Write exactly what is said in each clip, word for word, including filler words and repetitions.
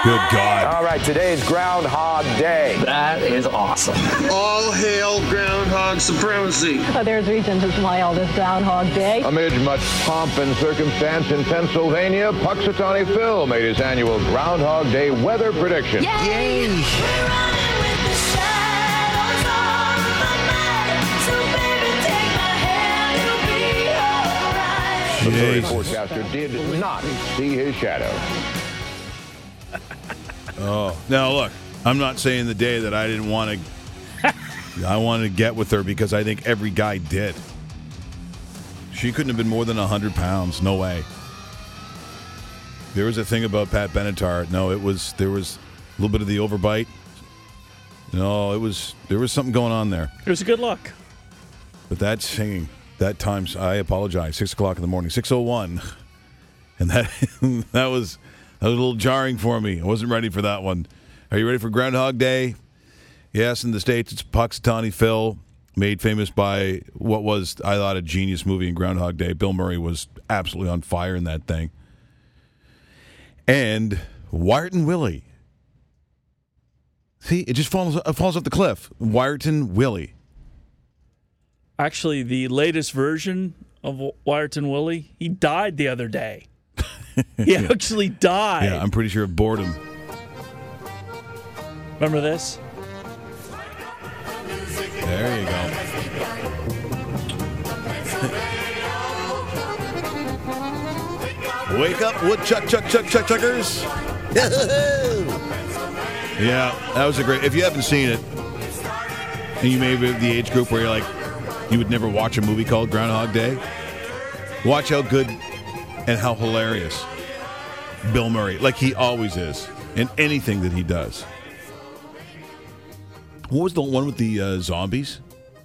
Good God. All right, today's Groundhog Day. That is awesome. All hail groundhog supremacy. Oh, there's reason to smile this Groundhog Day. Amid much pomp and circumstance in Pennsylvania, Puxatawny Phil made his annual Groundhog Day weather prediction. Yay! We're running with the shadows on the night. So baby, take my hand, you'll be alright. The first forecaster did not see his shadow. Oh, now look, I'm not saying the day that I didn't want to, I wanted to get with her because I think every guy did. She couldn't have been more than one hundred pounds. No way. There was a thing about Pat Benatar. No, it was, there was a little bit of the overbite. No, it was, there was something going on there. It was a good look. But that singing, that times, I apologize, six o'clock in the morning, six oh one. And that, that was... That was a little jarring for me. I wasn't ready for that one. Are you ready for Groundhog Day? Yes, in the States, it's Puxatawny Phil, made famous by what was, I thought, a genius movie in Groundhog Day. Bill Murray was absolutely on fire in that thing. And Wiarton Willie. See, it just falls, it falls off the cliff. Wiarton Willie. Actually, the latest version of Wiarton Willie, he died the other day. He actually died. Yeah, I'm pretty sure of boredom. Remember this? There you go. Wake up, woodchuck, chuck, chuck, chuck, chuckers. Yeah, that was a great. If you haven't seen it, and you may be the age group where you're like, you would never watch a movie called Groundhog Day, watch how good and how hilarious Bill Murray, like he always is, in anything that he does. What was the one with the uh, zombies?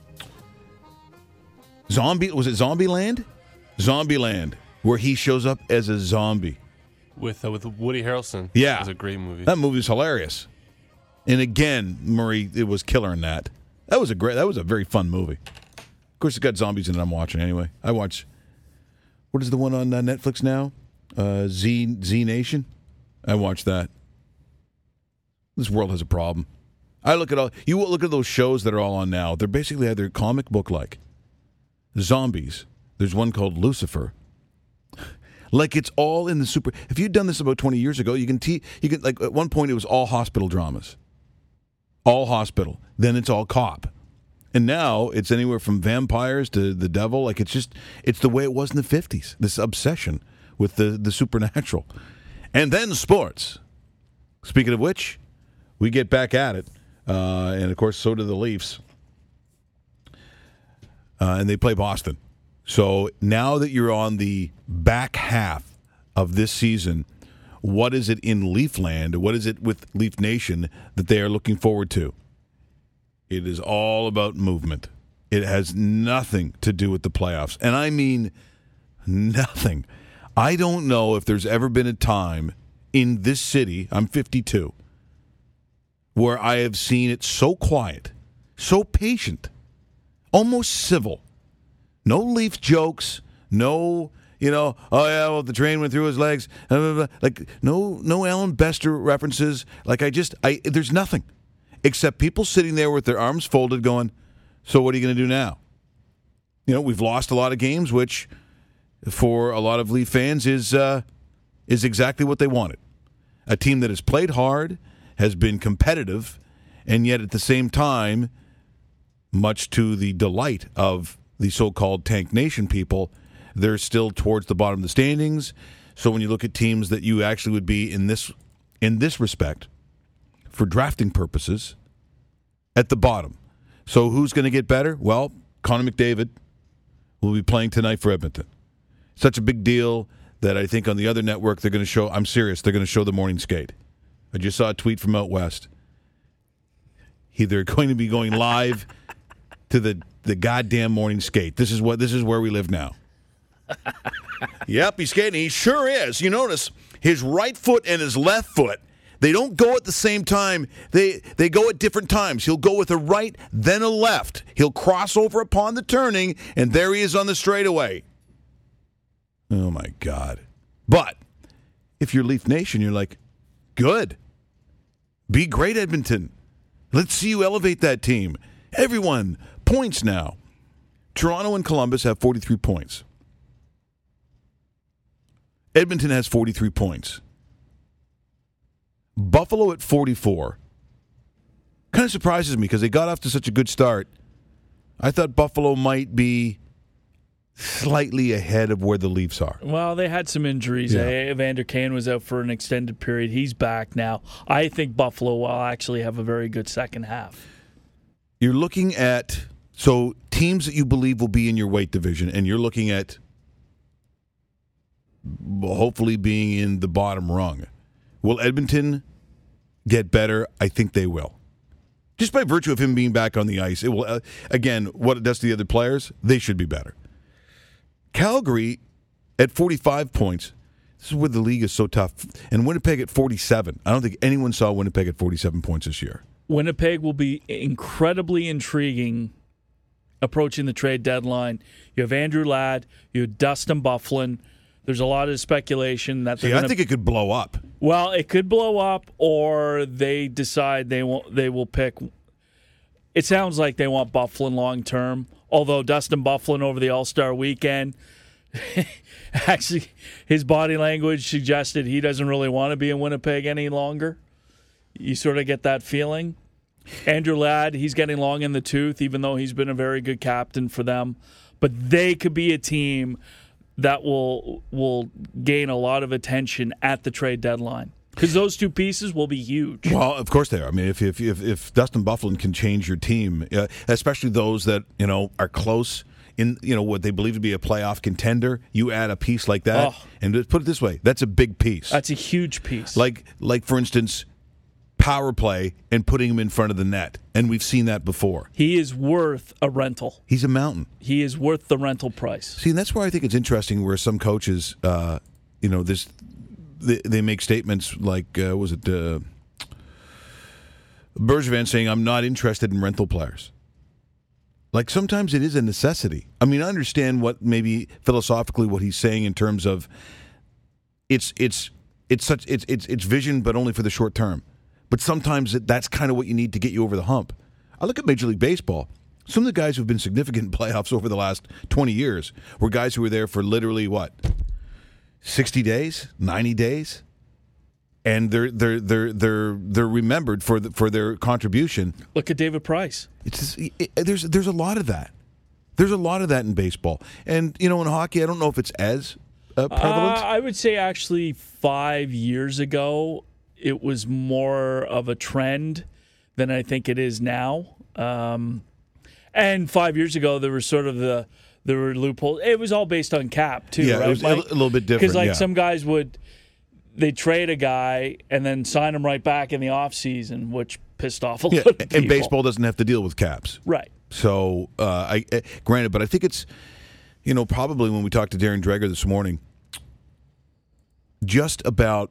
Zombie, was it Zombieland? Zombieland, where he shows up as a zombie. With uh, with Woody Harrelson. Yeah. It was a great movie. That movie was hilarious. And again, Murray, it was killer in that. That was a great, that was a very fun movie. Of course, it's got zombies in it I'm watching anyway. I watch, what is the one on uh, Netflix now? Uh, Z Z Nation. I watch that. This world has a problem. I look at all, you look at those shows that are all on now. They're basically either comic book like. Zombies. There's one called Lucifer. Like it's all in the super. If you'd done this about twenty years ago, you can te- you can like at one point it was all hospital dramas. All hospital. Then it's all cop. And now it's anywhere from vampires to the devil. Like it's just it's the way it was in the fifties. This obsession with the, the supernatural. And then sports. Speaking of which, we get back at it. Uh, and, of course, so do the Leafs. Uh, and they play Boston. So now that you're on the back half of this season, what is it in Leafland, what is it with Leaf Nation that they are looking forward to? It is all about movement. It has nothing to do with the playoffs. And I mean nothing. I don't know if there's ever been a time in this city, I'm fifty-two, where I have seen it so quiet, so patient, almost civil. No Leaf jokes, no, you know, oh yeah, well, the train went through his legs. Blah, blah, blah. Like, no no Alan Bester references. Like, I just, I there's nothing. Except people sitting there with their arms folded going, so what are you going to do now? You know, we've lost a lot of games, which for a lot of Leaf fans is uh, is exactly what they wanted. A team that has played hard, has been competitive, and yet at the same time, much to the delight of the so-called Tank Nation people, they're still towards the bottom of the standings. So when you look at teams that you actually would be in this in this respect, for drafting purposes, at the bottom. So who's going to get better? Well, Connor McDavid will be playing tonight for Edmonton. Such a big deal that I think on the other network they're going to show, I'm serious, they're going to show the morning skate. I just saw a tweet from out west. He, they're going to be going live to the, the goddamn morning skate. This is what this is where we live now. Yep, he's skating. He sure is. You notice his right foot and his left foot, they don't go at the same time. They they go at different times. He'll go with a right, then a left. He'll cross over upon the turning, and there he is on the straightaway. Oh, my God. But if you're Leaf Nation, you're like, good. Be great, Edmonton. Let's see you elevate that team. Everyone, points now. Toronto and Columbus have forty-three points. Edmonton has forty-three points. Buffalo at forty-four. Kind of surprises me because they got off to such a good start. I thought Buffalo might be slightly ahead of where the Leafs are. Well, they had some injuries. Yeah. Eh? Evander Kane was out for an extended period. He's back now. I think Buffalo will actually have a very good second half. You're looking at, so teams that you believe will be in your weight division, and you're looking at hopefully being in the bottom rung. Will Edmonton get better? I think they will. Just by virtue of him being back on the ice, it will. Uh, again, what it does to the other players, they should be better. Calgary at forty-five points. This is where the league is so tough. And Winnipeg at forty-seven. I don't think anyone saw Winnipeg at forty-seven points this year. Winnipeg will be incredibly intriguing approaching the trade deadline. You have Andrew Ladd. You have Dustin Byfuglien. There's a lot of speculation that they're See, gonna, I think it could blow up. well, it could blow up, or they decide they won't. They will pick. It sounds like they want Byfuglien long term. Although Dustin Byfuglien over the All-Star weekend, actually, his body language suggested he doesn't really want to be in Winnipeg any longer. You sort of get that feeling. Andrew Ladd, he's getting long in the tooth, even though he's been a very good captain for them. But they could be a team that will will gain a lot of attention at the trade deadline, because those two pieces will be huge. Well, of course they are. I mean, if if if, if Dustin Byfuglien can change your team, uh, especially those that you know are close in, you know, what they believe to be a playoff contender, you add a piece like that, Oh. and just put it this way, that's a big piece. That's a huge piece. Like like for instance, power play and putting him in front of the net, and we've seen that before. He is worth a rental. He's a mountain. He is worth the rental price. See, and that's where I think it's interesting where some coaches, uh, you know, this they, they make statements like, uh, was it uh, Bergevin saying, I'm not interested in rental players. Like, sometimes it is a necessity. I mean, I understand what maybe philosophically what he's saying in terms of it's it's it's such it's it's it's vision, but only for the short term. But sometimes it, that's kind of what you need to get you over the hump. I look at Major League Baseball. Some of the guys who've been significant in playoffs over the last twenty years were guys who were there for literally, what, sixty days, ninety days? And they're they're they're they're they're remembered for the, for their contribution. Look at David Price. It's just, it, there's there's a lot of that. There's a lot of that in baseball. And, you know, in hockey, I don't know if it's as uh, prevalent. Uh, I would say actually five years ago, it was more of a trend than I think it is now. Um, and five years ago, there was sort of the there were loopholes. It was all based on cap too, Yeah, it right? was a Mike? little bit different, Because like yeah. some guys would they trade a guy and then sign him right back in the offseason, which pissed off a Yeah, lot of people. and baseball doesn't have to deal with caps. Right. So, uh, I uh, granted, but I think it's, you know, probably when we talked to Darren Dreger this morning, just about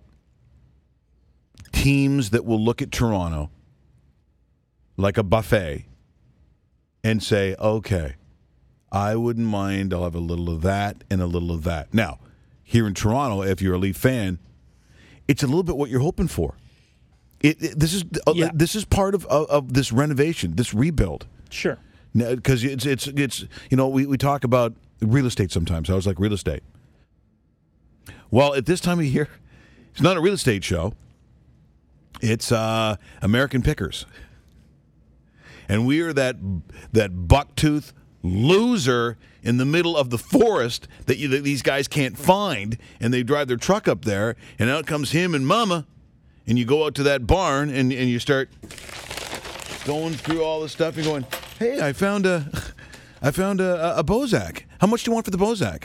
teams that will look at Toronto like a buffet and say, okay, I wouldn't mind, I'll have a little of that and a little of that. Now, here in Toronto, if you're a Leaf fan, it's a little bit what you're hoping for. It, it, this is uh, Yeah. this is part of, of of this renovation, this rebuild. Sure. Because it's it's it's you know we, we talk about real estate sometimes. I was like real estate. Well, at this time of year, it's not a real estate show. It's uh, American Pickers, and we are that that bucktooth loser in the middle of the forest that, you, that these guys can't find, and they drive their truck up there, and out comes him and Mama, and you go out to that barn and and you start going through all this stuff and going, hey, I found a, I found a, a Bozak. How much do you want for the Bozak?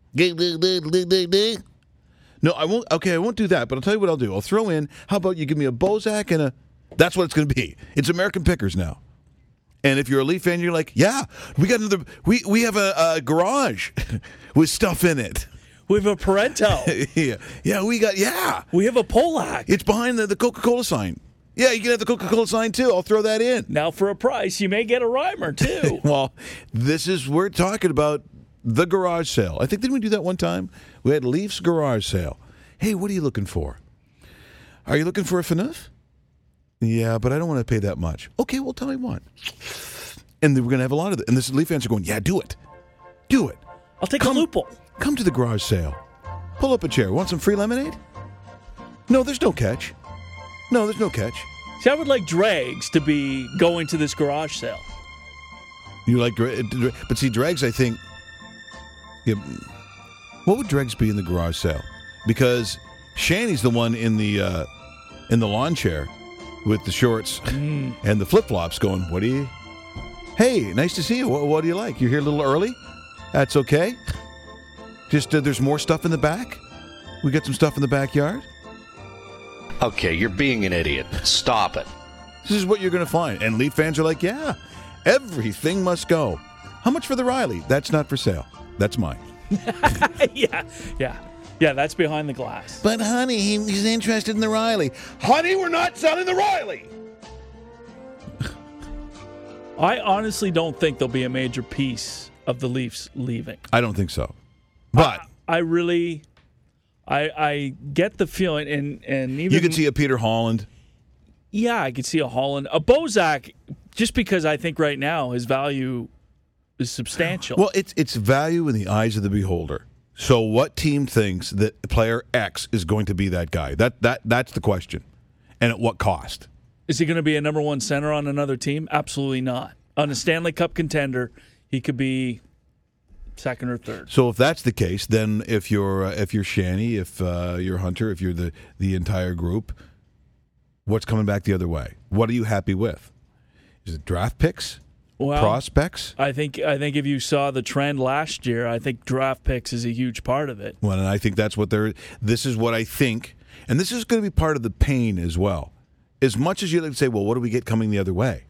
No, I won't. Okay, I won't do that. But I'll tell you what I'll do. I'll throw in. How about you give me a Bozak and a? That's what it's going to be. It's American Pickers now. And if you're a Leaf fan, you're like, yeah, we got another. We we have a, a garage with stuff in it. We have a Parento. yeah, yeah, we got yeah. We have a Polak. It's behind the, the Coca-Cola sign. Yeah, you can have the Coca-Cola sign too. I'll throw that in. Now, for a price, you may get a Reimer, too. Well, this is, we're talking about the garage sale. I think, didn't we do that one time? We had Leafs garage sale. Hey, what are you looking for? Are you looking for a F N U F? Yeah, but I don't want to pay that much. Okay, well, tell me what. And then we're going to have a lot of it. And this Leaf fans are going, yeah, do it. Do it. I'll take Come- a loophole. Come to the garage sale. Pull up a chair. Want some free lemonade? No, there's no catch. No, there's no catch. See, I would like Dregs to be going to this garage sale. You like, dra- dra- but see, Dregs, I think. Yeah, what would Dregs be in the garage sale? Because Shanny's the one in the uh, in the lawn chair with the shorts Mm. and the flip flops, going, "What do you? Hey, nice to see you. What, what do you like? You're here a little early. That's okay. Just uh, there's more stuff in the back. We got some stuff in the backyard. Okay, you're being an idiot. Stop it. This is what you're going to find." And Leaf fans are like, "Yeah, everything must go. How much for the Riley? That's not for sale. That's mine." yeah, yeah, yeah. That's behind the glass. But honey, he, he's interested in the Riley. Honey, we're not selling the Riley. I honestly don't think there'll be a major piece of the Leafs leaving. I don't think so. But I, I really, I I get the feeling, and and even you could see a Peter Holland. yeah, I could see a Holland, a Bozak, just because I think right now his value is substantial. Well, it's it's value in the eyes of the beholder. So what team thinks that player X is going to be that guy? That that that's the question. And at what cost? Is he going to be a number one center on another team? Absolutely not. On a Stanley Cup contender, he could be second or third. So if that's the case, then if you're uh, if you're Shanny, if uh, you're Hunter, if you're the the entire group, what's coming back the other way? What are you happy with? Is it draft picks? Well, Prospects? I think I think if you saw the trend last year, I think draft picks is a huge part of it. Well, and I think that's what they're. This is what I think, and this is going to be part of the pain as well. As much as you like to say, well, what do we get coming the other way?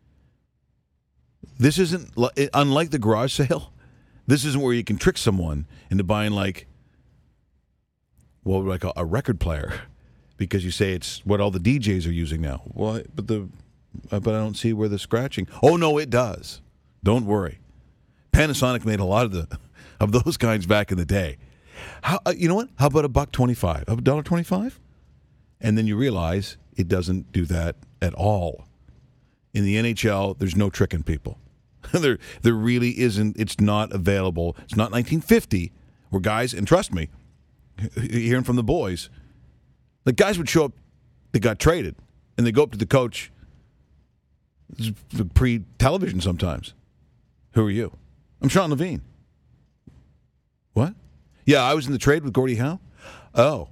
This isn't li- unlike the garage sale. This isn't where you can trick someone into buying like, well, like a, a record player, because you say it's what all the D Js are using now. Well, but the uh, but I don't see where the scratching. Oh no, it does. Don't worry. Panasonic made a lot of the of those kinds back in the day. How uh, you know what? How about a buck twenty-five? A dollar twenty-five? And then you realize it doesn't do that at all. In the N H L, there's no tricking people. there, there really isn't. It's not available. It's not nineteen fifty, where guys, and trust me, hearing from the boys, the guys would show up, they got traded, and they go up to the coach, pre-television sometimes. Who are you? I'm Sean Levine. What? Yeah, I was in the trade with Gordie Howe. Oh.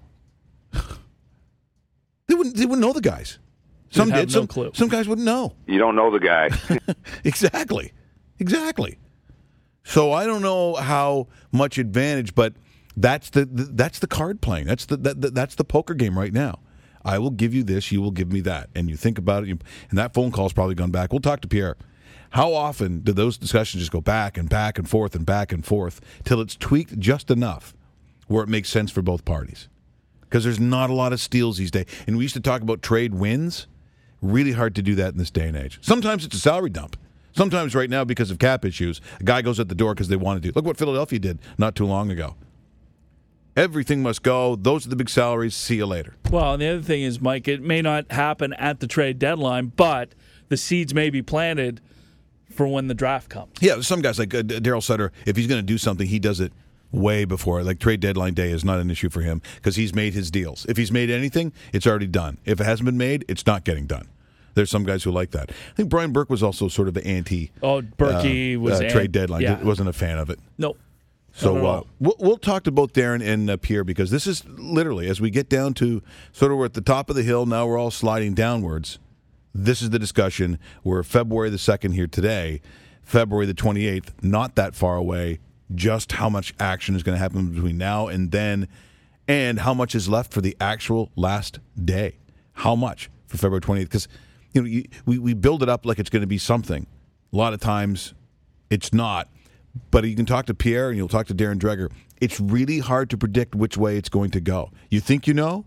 They wouldn't. They wouldn't know the guys. Some They'd have did. no Some clue. some guys wouldn't know. You don't know the guy. Exactly. Exactly. So I don't know how much advantage, but that's the, the that's the card playing. That's the that, that's the poker game right now. I will give you this. You will give me that. And you think about it. You, and that phone call's probably gone back. We'll talk to Pierre. How often do those discussions just go back and back and forth and back and forth till it's tweaked just enough where it makes sense for both parties? Because there's not a lot of steals these days. And we used to talk about trade wins. Really hard to do that in this day and age. Sometimes it's a salary dump. Sometimes right now, because of cap issues, a guy goes at the door because they want to do. Look what Philadelphia did not too long ago. Everything must go. Those are the big salaries. See you later. Well, and the other thing is, Mike, it may not happen at the trade deadline, but the seeds may be planted for when the draft comes. Yeah, some guys like uh, Daryl Sutter, if he's going to do something, he does it way before. Like trade deadline day is not an issue for him because he's made his deals. If he's made anything, it's already done. If it hasn't been made, it's not getting done. There's some guys who like that. I think Brian Burke was also sort of the anti Oh, Berkey uh, was uh, an- trade deadline. yeah. Wasn't a fan of it. Nope. So Not at uh, all. we'll, we'll talk to both Darren and uh, Pierre because this is literally, as we get down to sort of we're at the top of the hill, now we're all sliding downwards. This is the discussion. We're February the second here today, February the twenty-eighth, not that far away. Just how much action is going to happen between now and then, and how much is left for the actual last day. How much for February twenty-eighth? Because you know you, we, we build it up like it's going to be something. A lot of times it's not. But you can talk to Pierre and you'll talk to Darren Dreger. It's really hard to predict which way it's going to go. You think you know,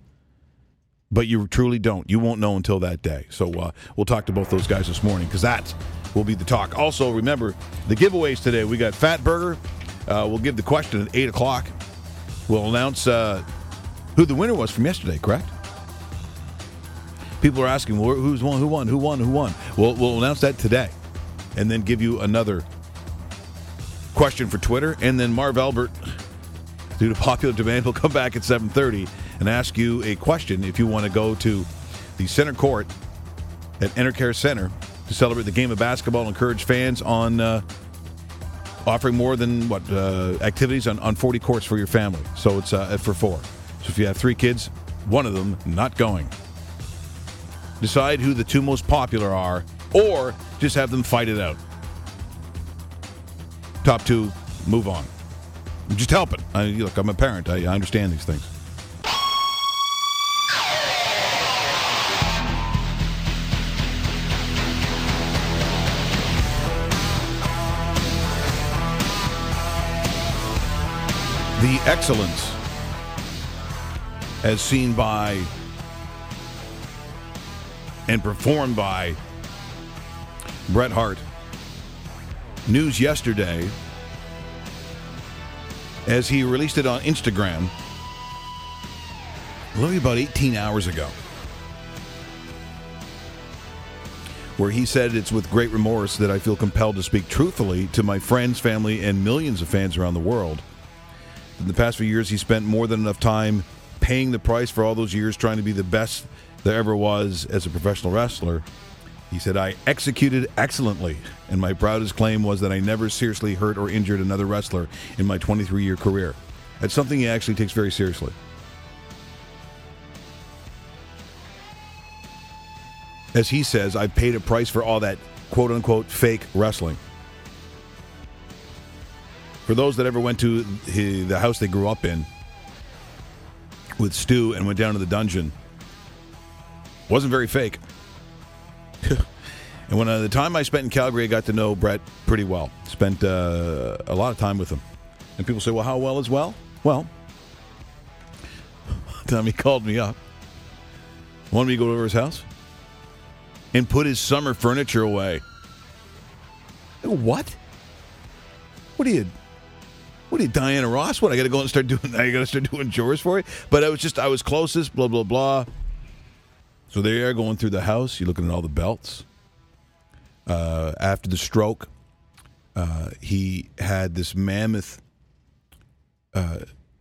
but you truly don't. You won't know until that day. So uh, we'll talk to both those guys this morning because that will be the talk. Also, remember, the giveaways today. We got Fat Burger. Uh, we'll give the question at eight o'clock. We'll announce uh, who the winner was from yesterday, correct? People are asking, well, who's won? Who won? Who won? Who won? Well, we'll announce that today, and then give you another question for Twitter, and then Marv Albert, due to popular demand, will come back at seven thirty and ask you a question if you want to go to the center court at Enercare Center to celebrate the game of basketball and encourage fans on uh, offering more than what uh, activities on, on forty courts for your family. So it's uh, for four. So if you have three kids, one of them not going. Decide who the two most popular are, or just have them fight it out. Top two, move on. I'm just helping. I, look, I'm a parent. I, I understand these things. The excellence, as seen by and performed by Bret Hart. News yesterday, as he released it on Instagram, literally about eighteen hours ago, where he said, "It's with great remorse that I feel compelled to speak truthfully to my friends, family, and millions of fans around the world. In the past few years, he spent more than enough time paying the price for all those years trying to be the best there ever was as a professional wrestler." He said, "I executed excellently, and my proudest claim was that I never seriously hurt or injured another wrestler in my twenty-three-year career." That's something he actually takes very seriously. As he says, "I paid a price for all that quote-unquote fake wrestling." For those that ever went to his, the house they grew up in with Stu and went down to the dungeon, wasn't very fake. And when uh, the time I spent in Calgary, I got to know Bret pretty well. Spent uh, a lot of time with him. And people say, well, how well is well? Well, the time he called me up, wanted me to go over his house and put his summer furniture away. I go, what? What are you... What are you, Diana Ross? What, I got to go and start doing? I got to start doing chores for you? But I was just, I was closest. Blah blah blah. So there you are, going through the house. You're looking at all the belts. Uh, after the stroke, uh, he had this mammoth, uh,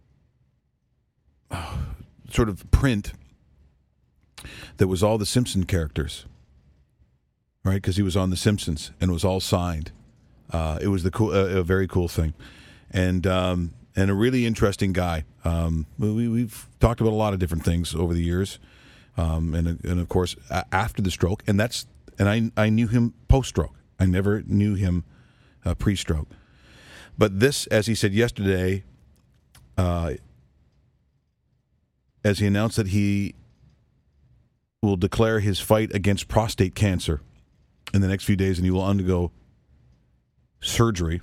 sort of print that was all the Simpson characters, right? Because he was on The Simpsons and it was all signed. Uh, it was the cool, uh, a very cool thing. And um, and a really interesting guy. Um, we, we've talked about a lot of different things over the years, um, and and of course a- after the stroke. And that's and I I knew him post stroke. I never knew him uh, pre stroke. But this, as he said yesterday, uh, as he announced that he will declare his fight against prostate cancer in the next few days, and he will undergo surgery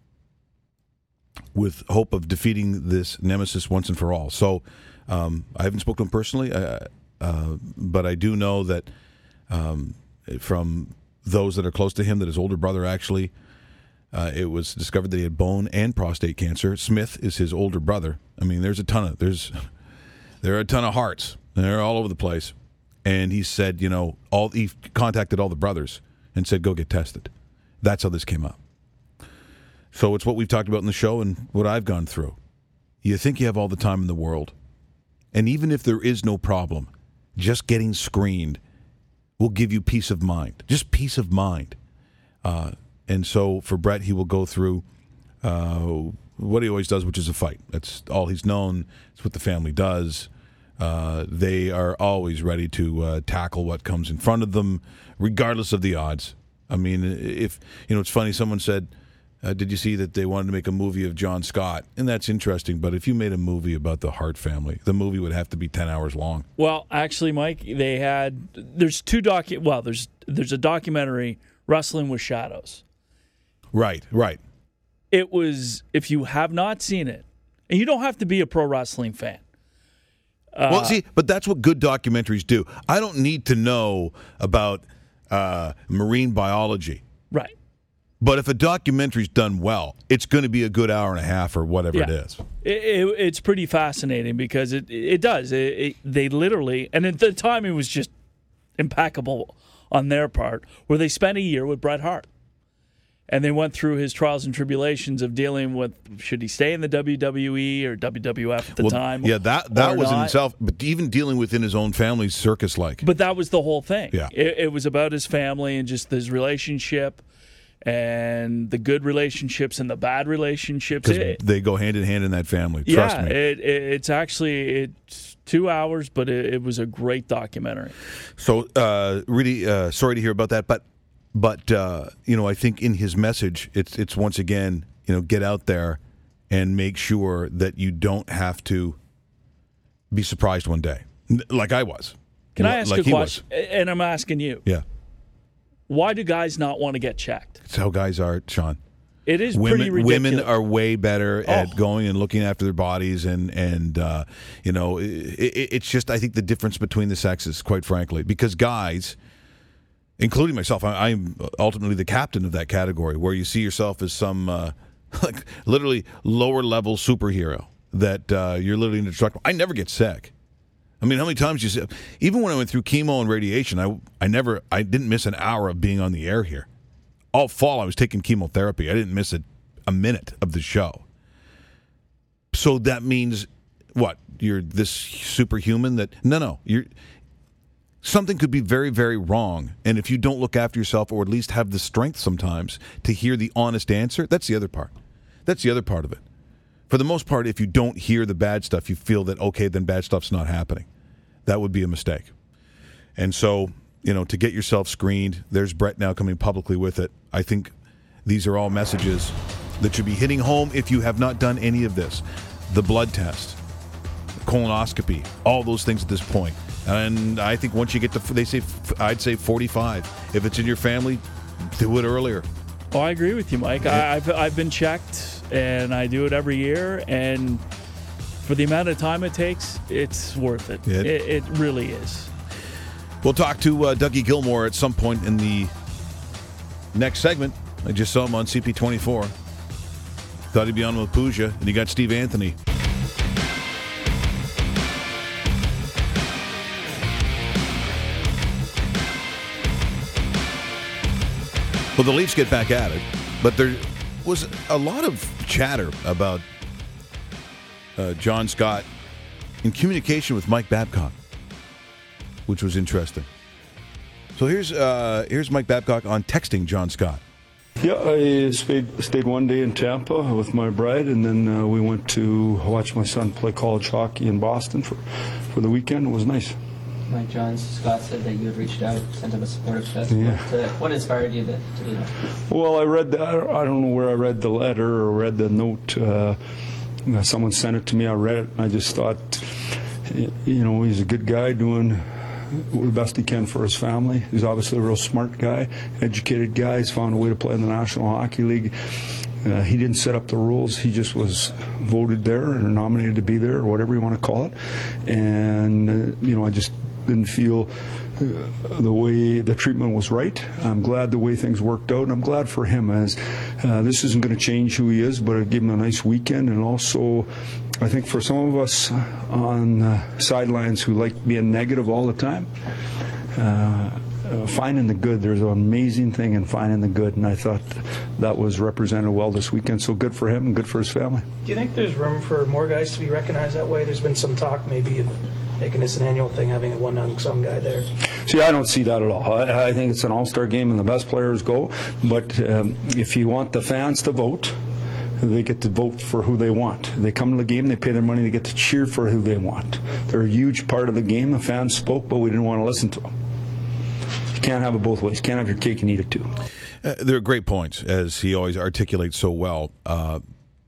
with hope of defeating this nemesis once and for all. So um, I haven't spoken to him personally, uh, uh, but I do know that um, from those that are close to him, that his older brother actually, uh, it was discovered that he had bone and prostate cancer. Smith is his older brother. I mean, there's a ton of, there's, there are a ton of hearts. They're all over the place. And he said, you know, all he contacted all the brothers and said, go get tested. That's how this came up. So it's what we've talked about in the show and what I've gone through. You think you have all the time in the world. And even if there is no problem, just getting screened will give you peace of mind. Just peace of mind. Uh, and so for Bret, he will go through uh, what he always does, which is a fight. That's all he's known. It's what the family does. Uh, they are always ready to uh, tackle what comes in front of them, regardless of the odds. I mean, if, you know, it's funny, someone said, Uh, did you see that they wanted to make a movie of John Scott? And that's interesting, but if you made a movie about the Hart family, the movie would have to be ten hours long. Well, actually, Mike, they had there's two docu well, there's there's a documentary, Wrestling with Shadows. Right, right. It was, if you have not seen it, and you don't have to be a pro wrestling fan. Uh, well, see, but that's what good documentaries do. I don't need to know about uh, marine biology. Right. But if a documentary's done well, it's going to be a good hour and a half or whatever yeah. it is. It, it, it's pretty fascinating because it it does. It, it, they literally, and at the time it was just impeccable on their part, where they spent a year with Bret Hart. And they went through his trials and tribulations of dealing with, should he stay in the W W E or W W F at the Well, time? Yeah, that that or was in not. itself, but even dealing within his own family, circus-like. But that was the whole thing. Yeah. It, it was about his family and just his relationship and the good relationships and the bad relationships. Because It- they go hand in hand in that family. Trust yeah, me. It, it, it's actually it's two hours, but it, it was a great documentary. So, uh, really uh, sorry to hear about that, but but uh, you know, I think in his message, it's it's once again, you know, get out there and make sure that you don't have to be surprised one day, N- like I was. Can L- I ask like a he was. question? And I'm asking you. Yeah, Why do guys not want to get checked? that's how guys are, Sean. It is Women, pretty ridiculous. women are way better at Oh. going and looking after their bodies, and and uh, you know, it, it, it's just I think the difference between the sexes, quite frankly, because guys, including myself, I, I'm ultimately the captain of that category, where you see yourself as some uh, like literally lower level superhero that uh, you're literally indestructible. I never get sick. I mean, how many times you say, even when I went through chemo and radiation, I I never I didn't miss an hour of being on the air here. All fall, I was taking chemotherapy. I didn't miss a, a minute of the show. So that means what? You're this superhuman that no, no. You're something could be very, very wrong, and if you don't look after yourself, or at least have the strength sometimes to hear the honest answer, that's the other part. That's the other part of it. For the most part, if you don't hear the bad stuff, you feel that okay, then bad stuff's not happening. That would be a mistake. And so, you know, to get yourself screened, there's Brett now coming publicly with it. I think these are all messages that should be hitting home if you have not done any of this. The blood test, the colonoscopy, all those things at this point. And I think once you get to, they say, I'd say forty-five. If it's in your family, do it earlier. Oh, I agree with you, Mike. I, I've I've been checked, and I do it every year, and for the amount of time it takes, it's worth it. It- It, it really is. We'll talk to uh, Dougie Gilmore at some point in the next segment. I just saw him on C P twenty-four. Thought he'd be on with Pooja, and he got Steve Anthony. Well, the Leafs get back at it, but there was a lot of chatter about uh, John Scott in communication with Mike Babcock, which was interesting. So here's uh, here's Mike Babcock on texting John Scott. Yeah, I stayed, stayed one day in Tampa with my bride, and then uh, we went to watch my son play college hockey in Boston for, for the weekend. It was nice. Mike John Scott said that you had reached out, sent him a supportive text. Yeah. What, uh, what inspired you to, to do that? Well, I read that. I don't know where I read the letter or read the note. Uh, someone sent it to me. I read it, and I just thought, you know, he's a good guy doing the best he can for his family. He's obviously a real smart guy, educated guy. He's found a way to play in the National Hockey League. Uh, he didn't set up the rules. He just was voted there or nominated to be there or whatever you want to call it. And, uh, you know, I just didn't feel uh, the way the treatment was right. I'm glad the way things worked out, and I'm glad for him, as uh, this isn't going to change who he is, but it gave him a nice weekend. And also, I think for some of us on uh, sidelines who like being negative all the time, uh, uh, finding the good, there's an amazing thing in finding the good, and I thought that was represented well this weekend. So good for him and good for his family. Do you think there's room for more guys to be recognized that way? There's been some talk maybe of making this an annual thing, having a one unsung guy there. See, I don't see that at all. I, I think it's an all-star game and the best players go, but um, if you want the fans to vote, they get to vote for who they want. They come to the game, they pay their money, they get to cheer for who they want. They're a huge part of the game. The fans spoke, but we didn't want to listen to them. You can't have it both ways. You can't have your cake and eat it too. Uh, they're great points, as he always articulates so well. Uh,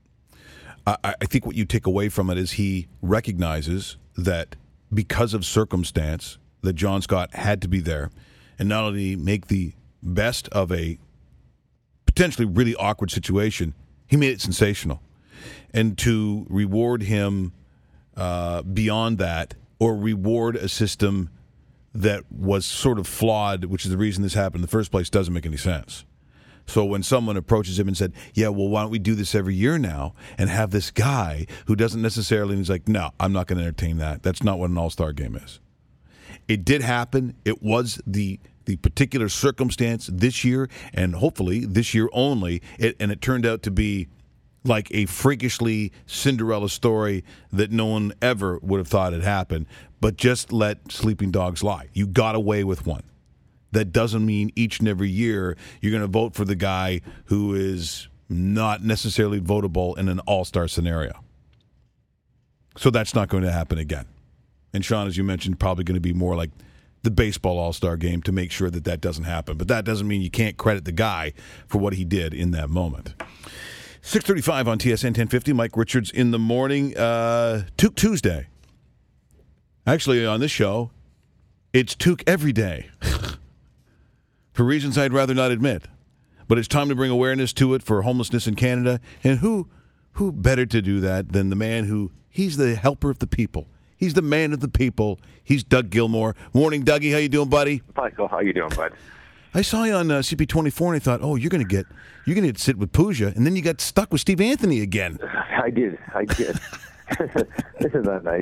I, I think what you take away from it is he recognizes that because of circumstance, that John Scott had to be there and not only make the best of a potentially really awkward situation, he made it sensational. And to reward him uh, beyond that, or reward a system that was sort of flawed, which is the reason this happened in the first place, doesn't make any sense. So when someone approaches him and said, yeah, well, why don't we do this every year now and have this guy who doesn't necessarily, and he's like, no, I'm not going to entertain that. That's not what an all-star game is. It did happen. It was the the particular circumstance this year, and hopefully this year only. It, and it turned out to be like a freakishly Cinderella story that no one ever would have thought had happened. But just let sleeping dogs lie. You got away with one. That doesn't mean each and every year you're going to vote for the guy who is not necessarily votable in an all-star scenario. So that's not going to happen again. And Sean, as you mentioned, probably going to be more like the baseball all-star game to make sure that that doesn't happen. But that doesn't mean you can't credit the guy for what he did in that moment. six thirty-five on T S N ten fifty. Mike Richards in the morning. Uh, Took Tuesday. Actually, on this show, it's Took every day. For reasons I'd rather not admit. But it's time to bring awareness to it for homelessness in Canada. And who who better to do that than the man who, he's the helper of the people. He's the man of the people. He's Doug Gilmore. Morning, Dougie. How you doing, buddy? Michael, how you doing, bud? I saw you on uh, C P twenty-four, and I thought, oh, you're going to get you're going to sit with Pooja, and then you got stuck with Steve Anthony again. I did. I did. Isn't that nice?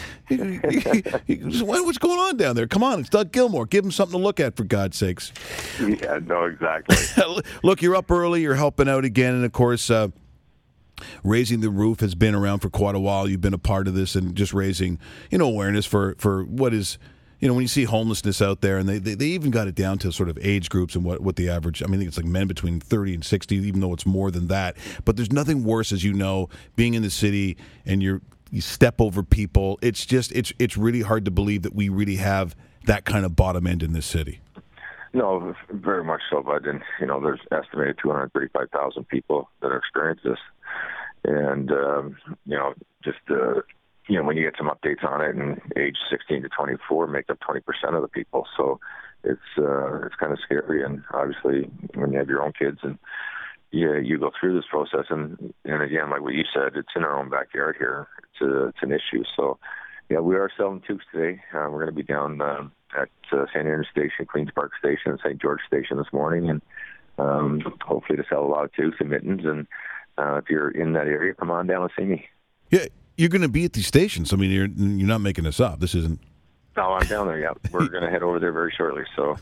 What's going on down there? Come on, it's Doug Gilmore. Give him something to look at, for God's sakes. Yeah, no, exactly. Look, you're up early. You're helping out again, and of course, uh, Raising the Roof has been around for quite a while. You've been a part of this, and just raising, you know, awareness for for what is. You know, when you see homelessness out there, and they, they, they even got it down to sort of age groups and what, what the average, I mean, I think it's like men between thirty and sixty, even though it's more than that. But there's nothing worse, as you know, being in the city and you're, you step over people. It's just, it's it's really hard to believe that we really have that kind of bottom end in this city. No, very much so, bud. And, you know, there's estimated two hundred thirty-five thousand people that are experiencing this. And, um, you know, just... Uh, you know, when you get some updates on it, and age sixteen to twenty-four make up twenty percent of the people. So it's uh, it's kind of scary. And obviously, when you have your own kids and you, you go through this process, and, and again, like what you said, it's in our own backyard here. It's, a, it's an issue. So, yeah, we are selling tubes today. Uh, we're going to be down uh, at uh, Saint Andrews Station, Queens Park Station, and Saint George Station this morning, and um, hopefully to sell a lot of tubes and mittens. And uh, if you're in that area, come on down and see me. Yeah. You're going to be at these stations. I mean, you're you're not making this up. This isn't. No, I'm down there. Yeah, we're going to head over there very shortly. So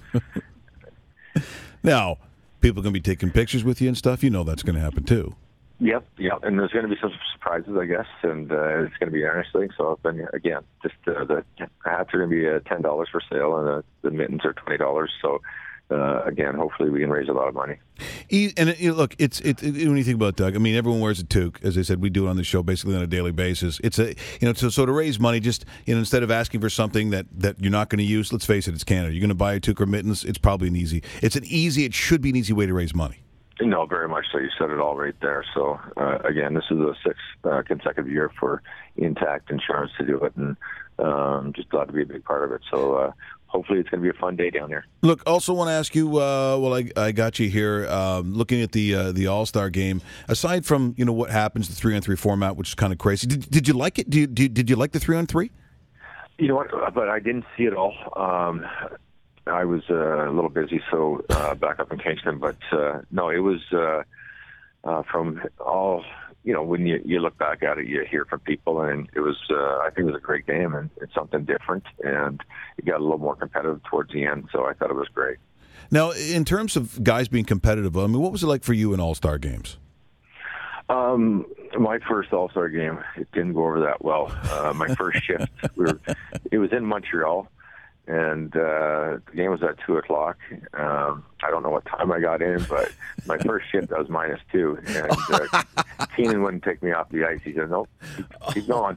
now, people are going to be taking pictures with you and stuff. You know that's going to happen too. Yep, yep. And there's going to be some surprises, I guess, and uh, it's going to be interesting. So, then again, just uh, the hats are going to be uh, ten dollars for sale, and uh, the mittens are twenty dollars. So. Uh, again, hopefully we can raise a lot of money. And it, look, it's it, it, when you think about Doug, I mean, everyone wears a toque. As I said, we do it on the show basically on a daily basis. It's a you know, so, so to raise money, just you know, instead of asking for something that, that you're not going to use, let's face it, it's Canada. You're going to buy a toque or mittens. It's probably an easy. It's an easy. It should be an easy way to raise money. No, very much so. You said it all right there. So uh, again, this is the sixth uh, consecutive year for Intact Insurance to do it, and um, just glad to be a big part of it. So. Uh, Hopefully it's going to be a fun day down there. Look, also want to ask you. Uh, well, I, I got you here. Um, looking at the uh, the All Star game. Aside from you know what happens, the three on three format, which is kind of crazy. Did, did you like it? Did you, did, did you like the three on three? You know what? But I didn't see it all. Um, I was uh, a little busy, so uh, back up in Kingston. But uh, no, it was uh, uh, from all. You know, when you, you look back at it, you hear from people, and it was, uh, I think it was a great game, and it's something different, and it got a little more competitive towards the end, so I thought it was great. Now, in terms of guys being competitive, I mean, what was it like for you in All-Star games? Um, my first All-Star game, it didn't go over that well. Uh, my first shift, we were, it was in Montreal, and uh, the game was at two o'clock. Um, I don't know what time I got in, but my first shift, I was minus two. And uh, Keenan wouldn't take me off the ice. He said, nope, keep, keep going.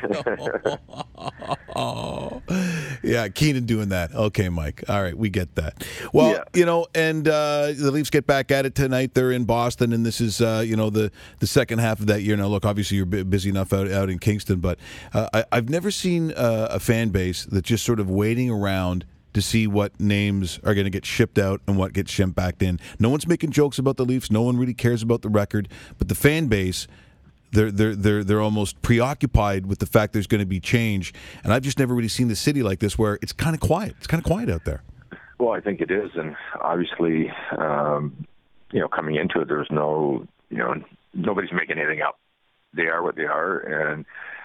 Oh, yeah, Keenan doing that. Okay, Mike. All right, we get that. Well, yeah. you know, and uh, the Leafs get back at it tonight. They're in Boston, and this is, uh, you know, the, the second half of that year. Now, look, obviously you're busy enough out, out in Kingston, but uh, I, I've never seen uh, a fan base that's just sort of waiting around to see what names are going to get shipped out and what gets shipped back in. No one's making jokes about the Leafs. No one really cares about the record. But the fan base, they're they're they're they're almost preoccupied with the fact there's going to be change. And I've just never really seen the city like this, where it's kind of quiet. It's kind of quiet out there. Well, I think it is, and obviously, um, you know, coming into it, there's no, you know, nobody's making anything up. They are what they are, and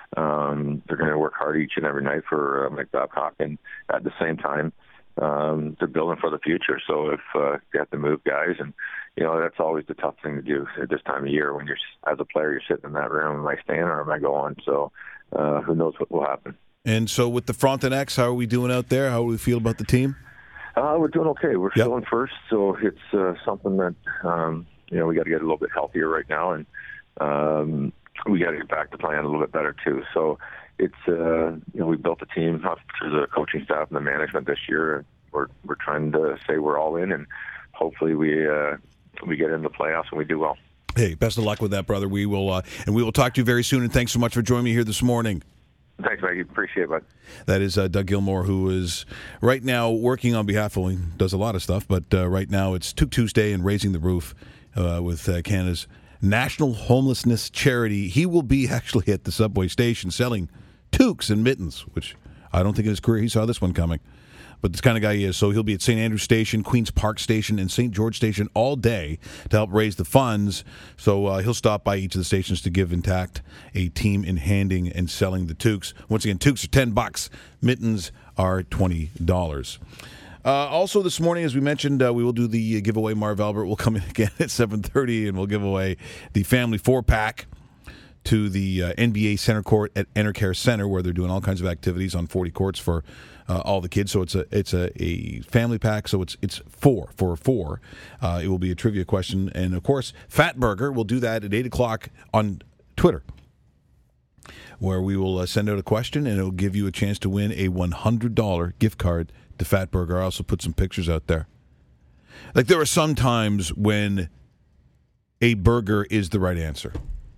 um, they're going to work hard each and every night for uh, Mike Babcock, and at the same time, um, they're building for the future. So if uh, you have to move guys, and you know that's always the tough thing to do at this time of year when you're as a player, you're sitting in that room. Am I staying or am I going? So uh, who knows what will happen? And so with the Frontenacs, how are we doing out there? How do we feel about the team? Uh, we're doing okay. We're Yep. still in first, so it's uh, something that um, you know we got to get a little bit healthier right now, and um, we got to get back to playing a little bit better too. So it's uh, you know we built a team up through the coaching staff and the management this year. We're we're trying to say we're all in, and hopefully we uh, we get into the playoffs and we do well. Hey, best of luck with that, brother. We will uh, and we will talk to you very soon. And thanks so much for joining me here this morning. Thanks, Maggie. Appreciate it, bud. That is uh, Doug Gilmore, who is right now working on behalf of, well, he does a lot of stuff, but uh, right now it's Toque Tuesday and Raising the Roof uh, with uh, Canada's National Homelessness Charity. He will be actually at the subway station selling toques and mittens, which I don't think in his career he saw this one coming. But this kind of guy he is. So he'll be at Saint Andrews Station, Queen's Park Station, and Saint George Station all day to help raise the funds. So uh, he'll stop by each of the stations to give Intact a team in handing and selling the toques. Once again, toques are ten bucks. Mittens are twenty dollars. Uh, also this morning, as we mentioned, uh, we will do the giveaway. Marv Albert will come in again at seven thirty, and we'll give away the family four-pack to the uh, N B A Center Court at Enercare Center, where they're doing all kinds of activities on forty courts for uh, all the kids. So it's a it's a, a family pack. So it's it's four for four. Uh, it will be a trivia question, and of course, Fat Burger will do that at eight o'clock on Twitter, where we will uh, send out a question, and it will give you a chance to win a one hundred dollars gift card to Fat Burger. I also put some pictures out there. Like there are some times when a burger is the right answer.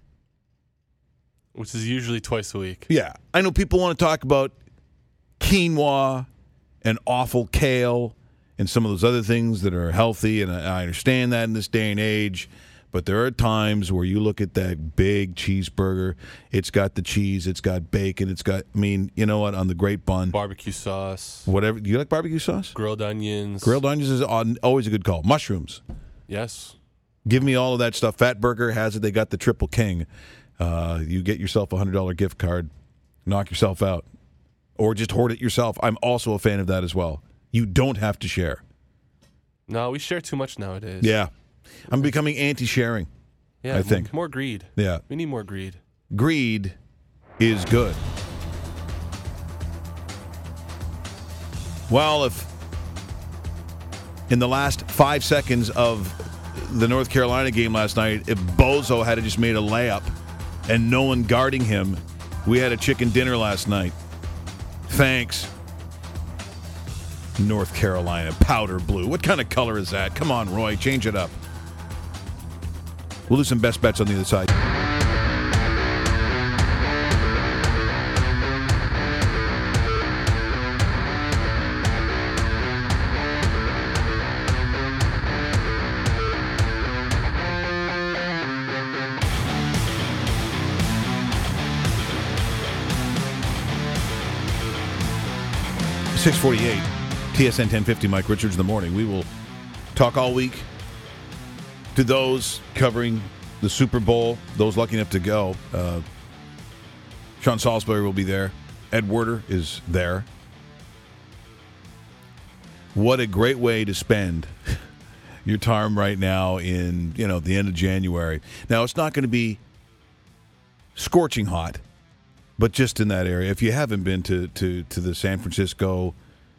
Which is usually twice a week. Yeah. I know people want to talk about quinoa and awful kale and some of those other things that are healthy, and I understand that in this day and age, but there are times where you look at that big cheeseburger, it's got the cheese, it's got bacon, it's got, I mean, you know what, on the great bun. Barbecue sauce. Whatever. Do you like barbecue sauce? Grilled onions. Grilled onions is on- always a good call. Mushrooms. Yes. Give me all of that stuff. Fat Burger has it. They got the Triple King. Uh, you get yourself a one hundred dollars gift card, knock yourself out, or just hoard it yourself. I'm also a fan of that as well. You don't have to share. No, we share too much nowadays. Yeah. I'm becoming anti-sharing, Yeah, I think. More greed. Yeah. We need more greed. Greed is good. Well, if in the last five seconds of the North Carolina game last night, if Bozo had just made a layup and no one guarding him, we had a chicken dinner last night. Thanks. North Carolina, powder blue. What kind of color is that? Come on, Roy, change it up. We'll do some best bets on the other side. six forty-eight, T S N ten fifty, Mike Richards in the morning. We will talk all week to those covering the Super Bowl, those lucky enough to go. Uh, Sean Salisbury will be there. Ed Werder is there. What a great way to spend your time right now in, you know, the end of January. Now, it's not going to be scorching hot, but just in that area. If you haven't been to, to, to the San Francisco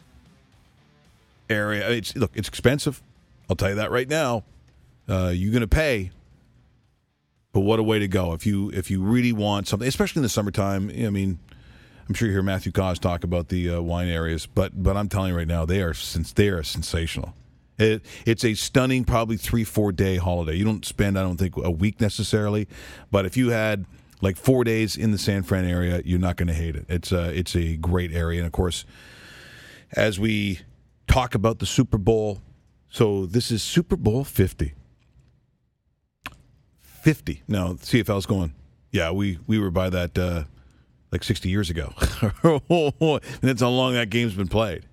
area, it's look, it's expensive. I'll tell you that right now. Uh, you're going to pay, but what a way to go. If you if you really want something, especially in the summertime, I mean, I'm sure you hear Matthew Cause talk about the uh, wine areas, but but I'm telling you right now, they are since they are sensational. It, it's a stunning, probably three, four day holiday. You don't spend, I don't think, a week necessarily, but if you had like four days in the San Fran area, you're not going to hate it. It's a, it's a great area. And, of course, as we talk about the Super Bowl, so this is Super Bowl fifty. fifty. Now, C F L's going, yeah, we, we were by that uh, like sixty years ago. And that's how long that game's been played.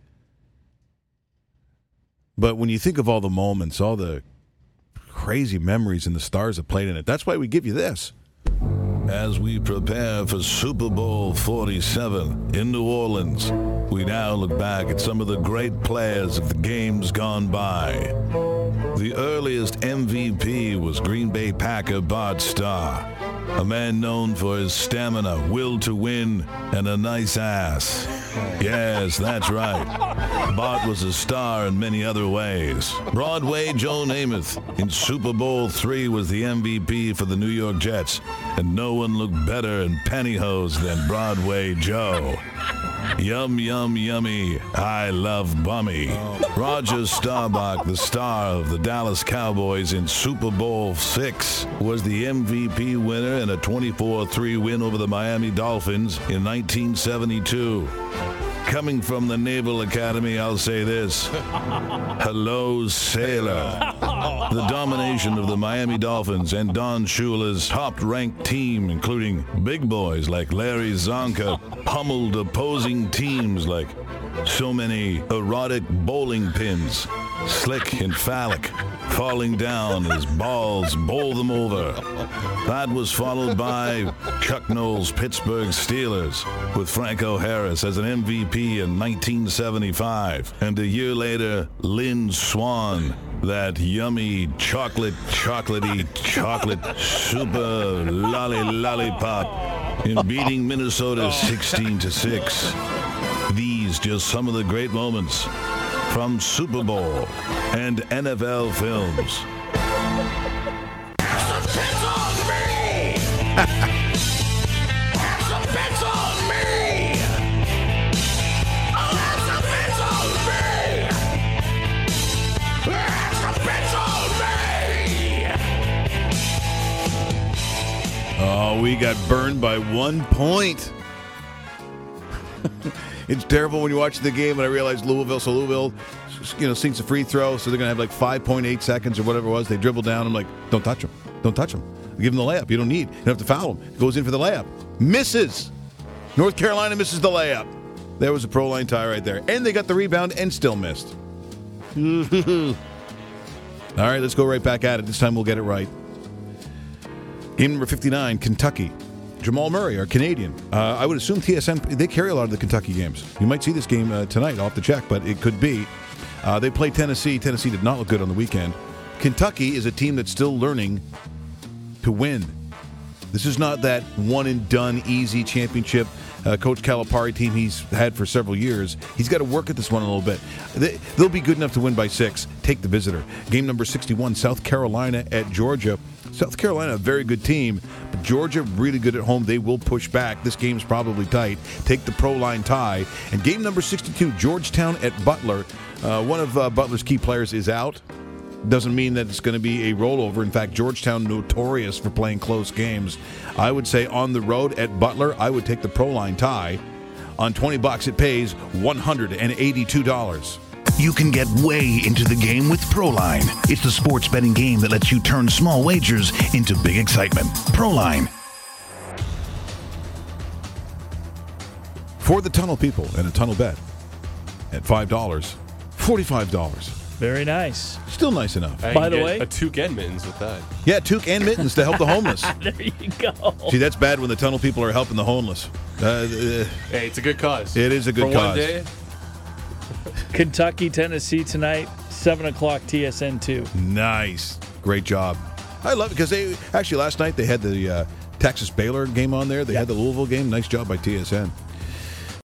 But when you think of all the moments, all the crazy memories and the stars that played in it, that's why we give you this. As we prepare for Super Bowl forty-seven in New Orleans, we now look back at some of the great players of the games gone by. The earliest M V P was Green Bay Packer Bart Starr, a man known for his stamina, will to win, and a nice ass. Yes, that's right. Bart was a star in many other ways. Broadway Joe Namath in Super Bowl three was the M V P for the New York Jets, and no one looked better in pantyhose than Broadway Joe. Yum, yum, yummy. I love bummy. Roger Staubach, the star of the Dallas Cowboys in Super Bowl six, was the M V P winner in a twenty-four three win over the Miami Dolphins in nineteen seventy-two. Coming from the Naval Academy, I'll say this. Hello, sailor. The domination of the Miami Dolphins and Don Shula's top-ranked team, including big boys like Larry Zonka, pummeled opposing teams like so many erotic bowling pins, slick and phallic, falling down as balls bowl them over. That was followed by Chuck Noll's Pittsburgh Steelers, with Franco Harris as an M V P in nineteen seventy-five. And a year later, Lynn Swann, that yummy chocolate, chocolatey, chocolate super lolly lollipop, in beating Minnesota sixteen to six. These just some of the great moments from Super Bowl and N F L films. Oh, we got burned by one point. It's terrible when you watch the game, and I realized Louisville, so Louisville, you know, sinks a free throw, so they're going to have like five point eight seconds or whatever it was. They dribble down. I'm like, don't touch them. Don't touch them. Give them the layup. You don't need. You don't have to foul him. Goes in for the layup. Misses. North Carolina misses the layup. There was a pro line tie right there. And they got the rebound and still missed. All right, let's go right back at it. This time we'll get it right. Game number fifty-nine, Kentucky. Jamal Murray, our Canadian. Uh, I would assume T S N, they carry a lot of the Kentucky games. You might see this game uh, tonight. I'll have to check, but it could be. Uh, they play Tennessee. Tennessee did not look good on the weekend. Kentucky is a team that's still learning to win. This is not that one-and-done, easy championship uh, Coach Calipari team he's had for several years. He's got to work at this one a little bit. They, they'll be good enough to win by six. Take the visitor. Game number sixty-one, South Carolina at Georgia. South Carolina, a very good team, but Georgia really good at home. They will push back. This game's probably tight. Take the pro line tie. And game number sixty-two, Georgetown at Butler. Uh, one of uh, Butler's key players is out. Doesn't mean that it's going to be a rollover. In fact, Georgetown notorious for playing close games. I would say on the road at Butler, I would take the pro line tie. On twenty bucks, it pays one hundred eighty-two dollars. You can get way into the game with Proline. It's the sports betting game that lets you turn small wagers into big excitement. Proline. For the tunnel people and a tunnel bet at five dollars, forty-five dollars. Very nice. Still nice enough. Hey, By you the get way- a toque and mittens with that. Yeah, toque and mittens to help the homeless. There you go. See, that's bad when the tunnel people are helping the homeless. Uh, uh, Hey, it's a good cause. it is a good For cause. one day. Kentucky, Tennessee tonight, seven o'clock T S N two. Nice. Great job. I love it because they actually last night they had the uh, Texas Baylor game on there. They had the Louisville game. Nice job by T S N.